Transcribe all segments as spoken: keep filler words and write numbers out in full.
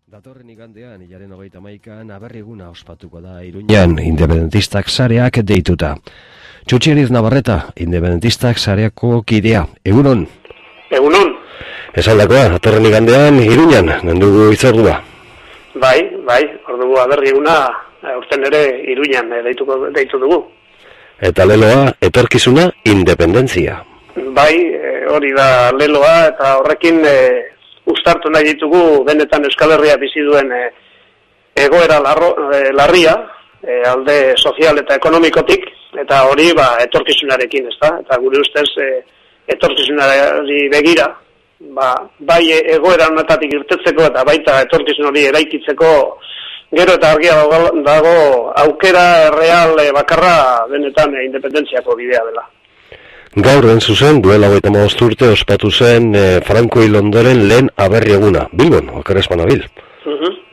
Datorren igandean, hilaren hogeita hamaikan, aberriguna ospatuko da Iruñan, independentistak sareak deituta. Txutxeriz Navarreta, independentistak sareako kidea. Egunon? Egunon. Esaldakoa, datorren igandean, Iruñan, nendugu itzordua. Bai, bai, ordugu aberriguna, urten ere Iruñan deituko, deitu dugu. Eta leloa, etorkizuna, independentzia. Bai, hori da leloa, eta horrekin e, uztartu nahi ditugu benetan Euskal Herria bizi duen e, egoera larro, e, larria, e, alde sozial eta ekonomikotik, eta hori ba, etorkizunarekin, ezta? Eta gure ustez e, etorkizunari begira, ba, bai egoera honetatik irtetzeko eta baita etorkizun hori eraikitzeko gero eta argia dago aukera real e, bakarra benetan e, independentziako bidea dela. Gaur den zuzen, duela hogeita hamabost urte ospatu zen eh, Franco hil ondoren lehen aberri eguna. Bilbon, okerespan abil. Uh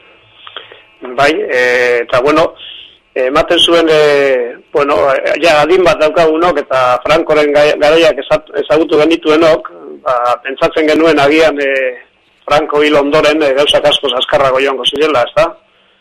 -huh. Bai, e, eta bueno, ematen zuen, e, bueno, ja adin bat daukagunok eta Francoren garaiak ezagutu genituenok, ba, pentsatzen genuen agian e, Franco hil ondoren e, gauzak askoz azkarrago joango zirela, ezta?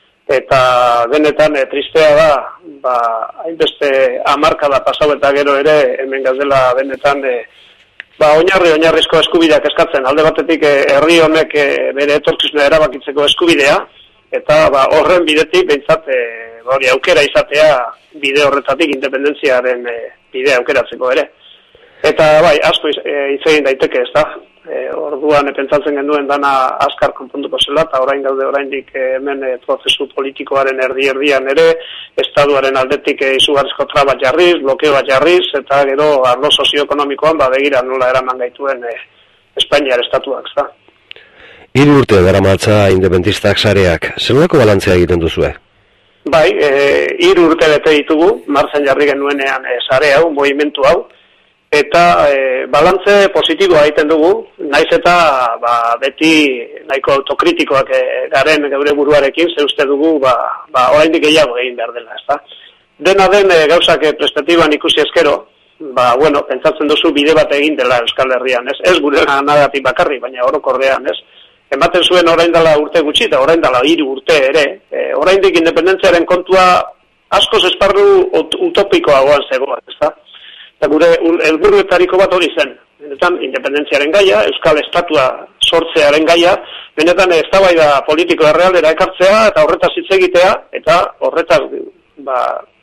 Eta benetan e, tristea da, ba, hainbeste hamarkada pasau eta gero ere hemen gazdela benetan e, ba, oinarri oinarrizko eskubideak eskatzen. Alde batetik e, herri honek e, bere etorkizuna erabakitzeko eskubidea, eta ba, horren bidetik behintzat e, hori aukera izatea bide horretatik independentziaren e, bidea aukeratzeko ere. Eta bai, asko hitz egin daiteke, ez da? E, orduan e, pentsatzen genuen dana azkar konponduko zela, eta orain gaude oraindik e, hemen e, prozesu politikoaren erdi-erdian ere, estatuaren aldetik e, izugarrizko traba jarriz, blokeoa jarriz, eta gero arlo sozioekonomikoan ba, begira nola eraman gaituen e, Espainiar estatuak, ez da? Hiru urte daramatza independentistak sareak, zelako balantzea egiten duzue? Bai, e, hiru urte bete ditugu, martxan jarri genuenean e, sare hau, movimentu hau, eta e, balantze positiboa egiten dugu, naiz eta ba, beti nahiko autokritikoak e, garen geure buruarekin, ze uste dugu ba, ba, oraindik gehiago egin behar dela, ezta? Dena den e, gauzak e, perspektiban ikusi eskero, ba, bueno, pentsatzen duzu bide bat egin dela Euskal Herrian, ez? Ez gure nagatik bakarri, baina orokorrean, ez? Ematen zuen orain dela urte gutxi, eta orain dela hiru urte ere, e, oraindik independentziaren kontua askoz esparru utopikoagoan zegoen, ezta? Eta gure helburuetariko bat hori zen, benetan independentziaren gaia, Euskal Estatua sortzearen gaia, benetan eztabaida politiko errealera ekartzea eta horretaz hitz egitea, eta horretaz ba,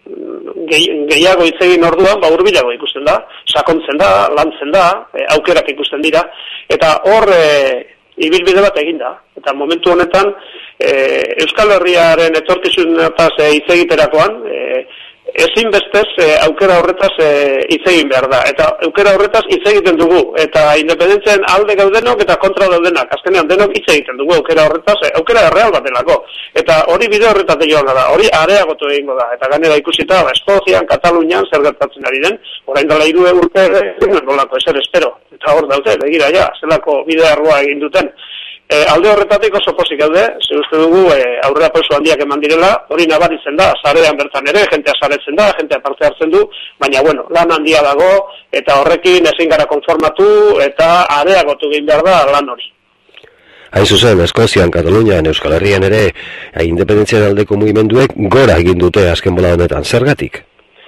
gehiago hitz egin orduan, ba, hurbilago ikusten da, sakontzen da, lantzen da, e, aukerak ikusten dira, eta hor e, ibilbide bat egin da. Eta momentu honetan, e, Euskal Herriaren etorkizunetaz e, hitz egiterakoan, e, ezinbestez e, aukera horretaz hitz e, egin behar da. Eta aukera horretaz hitz egiten dugu. Eta independentziaren alde gaudenok eta kontra daudenak. Azkenean denok hitz egiten dugu aukera horretaz, e, aukera erreal bat delako. Eta hori bide horretatik joan da, hori areagotu egingo da. Eta gainera ikusita, ba, Eskozian, Katalunian, zer gertatzen ari den, orain dela hiru urte nolako ezer espero. Eta hor daude, begira ja, zelako bide arroa egin duten. E, alde horretatik oso pozik gaude, ze uste dugu e, aurrera pauso handiak eman direla, hori nabaritzen da, sarean bertan ere, jentea saretzen da, jentea parte hartzen du, baina bueno, lan handia dago, eta horrekin ezin gara konformatu, eta areagotu egin behar da lan hori. Hain zuzen, Eskozian, Katalunian, Euskal Herrian ere, independentzian aldeko mugimenduek gora egin dute azken bola honetan, zergatik?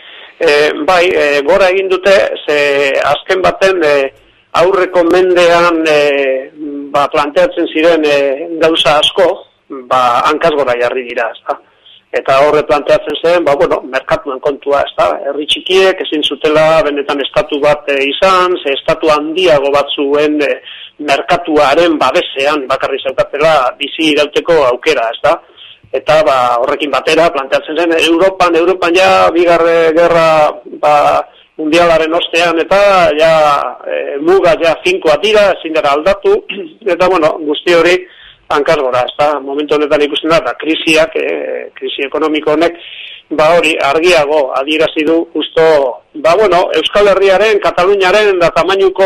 E, bai, e, gora egin dute, ze azken baten e, aurreko mendean e, ba, planteatzen ziren e, gauza asko, ba, hankaz gora jarri dira, ezta? Eta horre planteatzen zen, ba, bueno, merkatuen kontua, ezta? Herri txikiek ezin zutela benetan estatu bat e, izan, ze estatu handiago bat zuen e, merkatuaren babesean bakarri zeukatela bizi irauteko aukera, ezta? Eta ba, horrekin batera planteatzen zen, Europan, Europan ja, bigarre gerra, ba, mundialaren ostean eta ja e, muga ja finkoa dira, ezin dara aldatu, eta bueno, guzti hori hankaz gora, ez da, momentu honetan ikusten da, eta krisiak, e, krisi ekonomiko honek, ba hori argiago adierazi du justo, ba bueno, Euskal Herriaren, Kataluniaren da tamainuko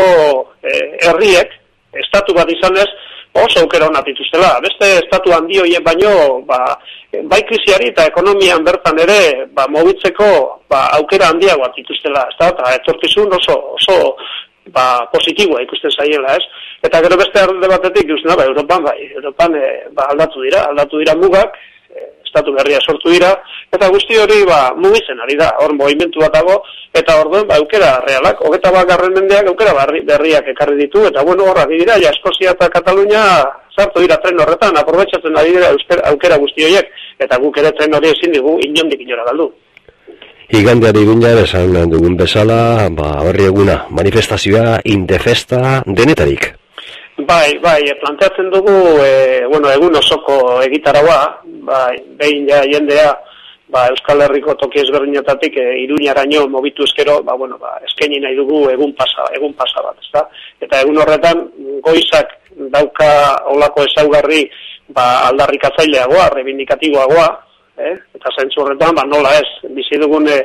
e, herriek, estatu bat izanez, oso aukera honat dituztela. Beste estatu handi horien baino, ba, bai krisiari eta ekonomian bertan ere, ba, mobitzeko ba, aukera handiagoak dituztela, ez da, eta etorkizun oso, oso ba, positiboa ikusten zaiela, ez? Eta gero beste alde batetik, ikusten da, ba, Europan, bai, Europan e, ba, aldatu dira, aldatu dira mugak, e, estatu berria sortu dira, eta guzti hori, ba, mugitzen ari da, hor movimentu bat dago, eta orduan, ba, aukera realak, hogeta bat garren mendeak aukera barri, berriak ekarri ditu, eta bueno, horra dira, ja, Eskozia eta Katalunia sartu dira tren horretan, aprobetxatzen ari dira aukera guzti horiek, eta guk ere tren hori ezin digu inondik inora galdu. Igandeari guinan esan dugun bezala, ba, berri eguna, manifestazioa, indefesta, denetarik. Bai, bai, planteatzen dugu, e, bueno, egun osoko egitaraua, bai, behin ja jendea, ba, Euskal Herriko toki ezberdinetatik e, Iruñaraino mobitu eskero, ba, bueno, ba, eskaini nahi dugu egun pasa, egun pasa bat, ezta? Eta egun horretan, goizak dauka olako ezaugarri, ba, aldarrikatzaileagoa, reivindikatiboagoa, Eh? Eta zentzu horretan, ba, nola ez, bizi dugun e,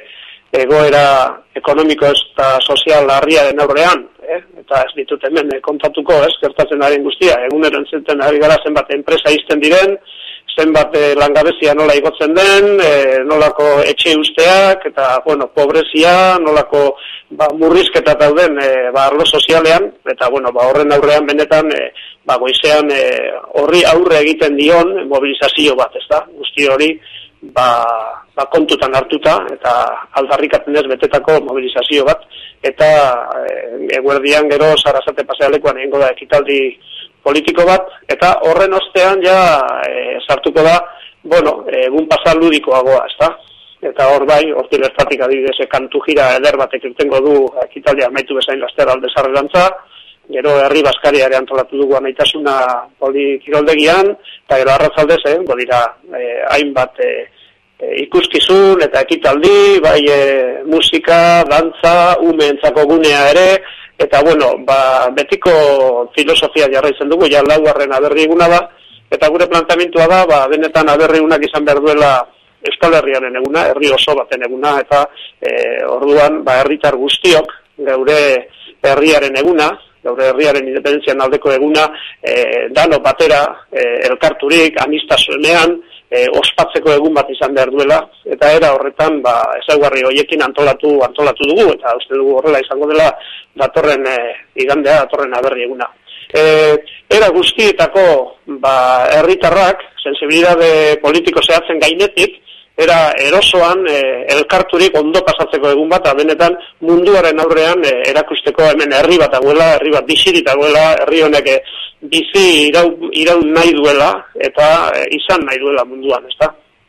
egoera ekonomiko eta sozial larriaren aurrean, eh? Eta ez ditut hemen e, kontatuko, ez, gertatzenaren guztia, egunero entzuten ari gara zenbat enpresa izten diren, zenbat e, langabezia nola igotzen den, e, nolako etxe usteak, eta, bueno, pobrezia, nolako ba, murrizketa dauden e, ba, arlo sozialean, eta, bueno, ba, horren aurrean benetan, e, ba, goizean horri e, aurre egiten dion mobilizazio bat, ez da, guzti hori, ba, ba kontutan hartuta eta aldarrikatzen ez betetako mobilizazio bat, eta e, eguerdian gero Sarasate pasealekuan egingo da ekitaldi politiko bat, eta horren ostean ja e, sartuko da, bueno, egun pasa ludikoagoa, ezta? Eta hor bai, hortik estatik adibidez kantu jira eder batek irtengo du ekitaldia amaitu bezain laster alde zarrerantza, gero herri baskariare antolatu dugu amaitasuna polikiroldegian, eta gero arratzaldez, eh, bodira, eh, hainbat eh, ikuskizun eta ekitaldi, bai eh, musika, dantza, umeentzako gunea ere, eta bueno, ba, betiko filosofia jarraitzen dugu, ja laugarren aberri eguna da, eta gure planteamentua da, ba, benetan aberri egunak izan behar duela Euskal Herriaren eguna, herri oso baten eguna, eta eh, orduan, ba, herritar guztiok, geure herriaren eguna, gaur herriaren independentzian aldeko eguna, e, dano batera, e, elkarturik, anistasunean, e, ospatzeko egun bat izan behar duela, eta era horretan, ba, ezaugarri hoiekin antolatu antolatu dugu, eta uste dugu horrela izango dela datorren e, igandea, datorren aberri eguna. E, era guztietako, ba, herritarrak, sensibilitate politiko zehatzen gainetik, era erosoan e, elkarturik ondo pasatzeko egun bat, benetan munduaren aurrean e, erakusteko hemen herri bat aguela, herri bat bizirik aguela, herri honek e, bizi irau, irau nahi duela eta e, izan nahi duela munduan, ezta?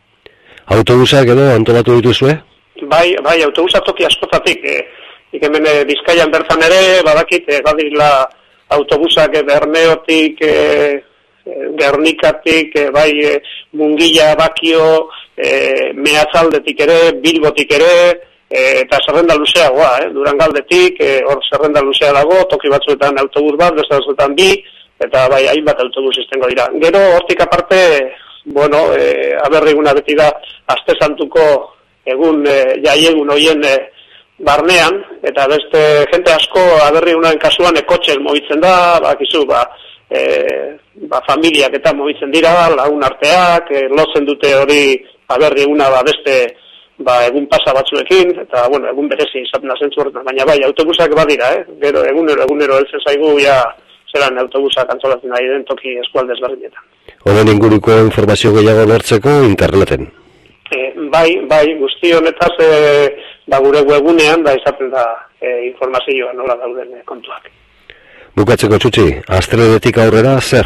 Autobusak edo antolatu dituzue? Bai, bai, autobusak toki askotatik, e, hemen e, Bizkaian bertan ere, badakit, e, badila autobusak e, Bermeotik, e, Gernikatik, e, bai, e, Mungilla, Bakio, E, Meatzaldetik ere, Bilbotik ere, e, eta zerrenda luzeagoa, eh? Durangaldetik, e, hor zerrenda luzea dago, toki batzuetan autobus bat, beste batzuetan bi, eta bai, hainbat autobus iztengo dira. Gero, hortik aparte, bueno, e, aberriguna beti da, aste santuko egun, e, jai egun hoien e, barnean, eta beste jente asko aberrigunaren kasuan ekotxez mobitzen da, bakizu, ba, e, ba, familiak eta mobitzen dira, lagun arteak, e, lotzen dute hori aberri eguna ba, beste ba, egun pasa batzuekin, eta bueno, egun berezi izaten da zentzu horretan, baina bai, autobusak badira, eh? Gero, egunero, egunero heltzen zaigu, ja, zelan autobusak antolatzen ari den toki eskualdez berdinetan. Honen inguruko informazio gehiago lortzeko interneten? E, bai, bai, guzti honetaz, e, ba, gure webunean, da izaten da e, informazioa nola dauden e, kontuak. Bukatzeko txutxi, astelenetik aurrera zer?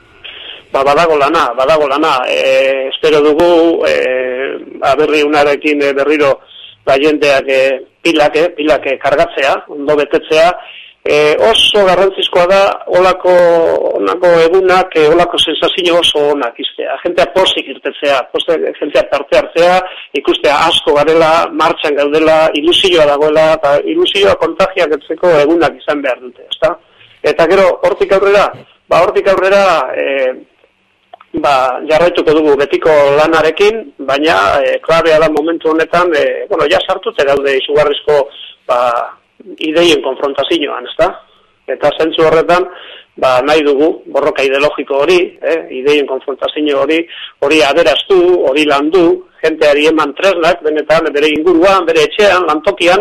Ba, badago lana, badago lana. E, espero dugu, e, aberri unarekin e, berriro ba, jendeak e, pilak, e, pilak e, kargatzea, ondo betetzea. E, oso garrantzizkoa da, olako, onako egunak, e, olako sensazio oso onak iztea. Jentea posik irtetzea, poste, jentea parte hartzea, ikustea asko garela, martxan gaudela, ilusioa dagoela, eta ilusioa kontagiak etzeko egunak izan behar dute, ezta? Eta gero, hortik aurrera, ba, hortik aurrera, e, ba, jarraituko dugu betiko lanarekin, baina e, klabea da momentu honetan, e, bueno, ja sartute daude izugarrizko ba, ideien konfrontazioan, ezta? Eta zentzu horretan, ba, nahi dugu, borroka ideologiko hori, eh, ideien konfrontazio hori, hori aberaztu, hori landu, jenteari eman tresnak, benetan bere inguruan, bere etxean, lantokian,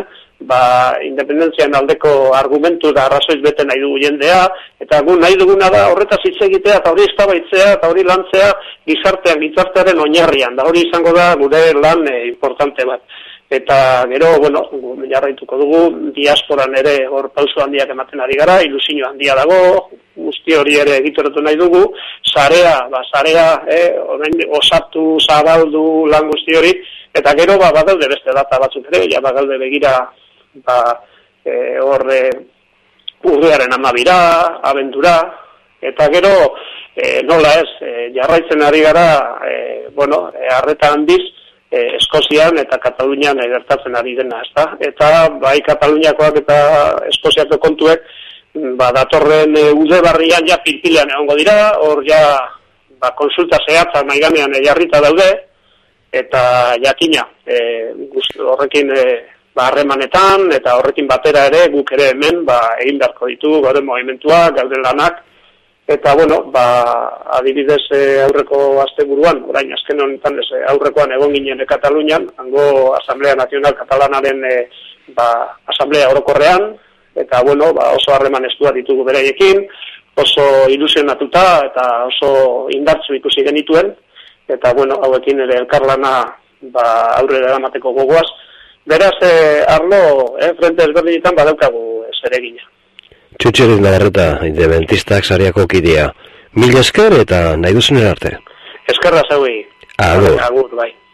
ba, independentzian aldeko argumentu da arrazoiz bete nahi dugu jendea, eta gu nahi duguna da horretaz hitz egitea, eta hori eztabaitzea, eta hori lantzea gizartean, gizartearen oinarrian, da hori izango da gure lan e, importante bat. Eta gero, bueno, jarraituko dugu, diasporan ere hor pauso handiak ematen ari gara, ilusio handia dago, guzti hori ere egitoratu nahi dugu, sarea, ba, sarea, eh, osatu, zabaldu, lan guzti hori, eta gero, ba, badaude beste data batzuk ere, ja, badaude begira, ba, e, hor, e, urriaren amabira, abentura, eta gero, e, nola ez, e, jarraitzen ari gara, e, bueno, e, arreta handiz, E, Eskozian eta Katalunian e, gertatzen ari dena, ezta? Eta bai Kataluniakoak eta Eskoziako kontuek ba datorren e, ude barrian ja pilpilean egongo dira, hor ja ba konsulta zehatza mahai gainean e, jarrita daude eta jakina e, horrekin e, ba harremanetan eta horrekin batera ere guk ere hemen ba egin beharko ditu gure mugimenduak, gaude lanak. Eta, bueno, ba, adibidez e, aurreko asteburuan, orain azken honetan ez, aurrekoan egon ginen e, Katalunian, hango Asamblea Nazional Katalanaren e, ba, Asamblea Orokorrean, eta, bueno, ba, oso harreman estua ditugu beraiekin, oso ilusionatuta eta oso indartzu ikusi genituen, eta, bueno, hauekin ere elkarlana ba, aurrera eramateko gogoaz. Beraz, e, arlo, e, frente ezberdinetan badaukagu zeregina. Txutxeriz Navarreta, independentistak sareako kidea. Mil esker eta nahi duzunen arte. Eskerra zaui. Agur. Agur, bai.